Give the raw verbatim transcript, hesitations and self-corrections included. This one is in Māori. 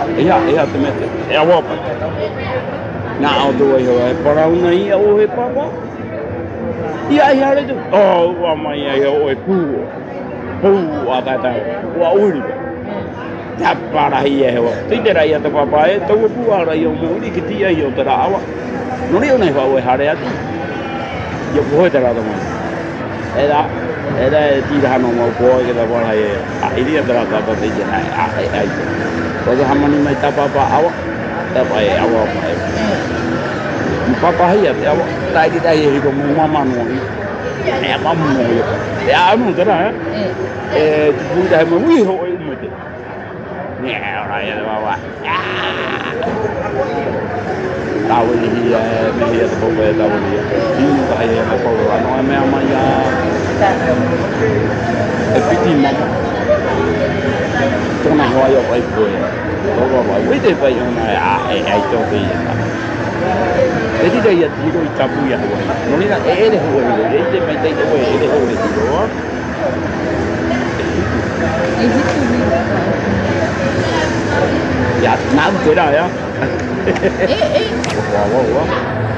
Ia, ia te mete. E a wapa. Nā o tō e hoa, e parauna ia o he papa. Ia i hare tu. Oh, ua mai ai o e pūo. Pūo a tātou. Ua uri. Tā parahi e hoa. Tui rai a te papa e, tau e pūa rai o me uri ki tia i o te rāwa. Nori o nei whau e hare ati. Ia puhoi te rāta mai. E rā, e rā e tira hano mau kua ke ta wala e. A iria te rāta pa te ite nai. A e aite. Ko te hamani mai tā papa awa. Tā pa e awa pa e. Ni papa hia te awa. Tai ki tai e hiko mō mamano i. E a mamu mō i. E a anu te rā e. E te pui tahe mai hui ho e umete. Nē, ora e te wawa. Tāwe ni hi e, me hi e te popo e tāwe ni e. Hinu tahi e me popo ano e mea mai a... E piti mama. Tōna hoa i o pai koe. Tōna hoa, wei te pai ona e a e ai tō te i e tā. E tira i a tiro i tapu i a hoa. No nina e ere hoa i e, e te mai teite hoa e ere hoa i tiro a. E hitu ni. Ia, nā te rā, ia. E, e. Wa, wa, wa.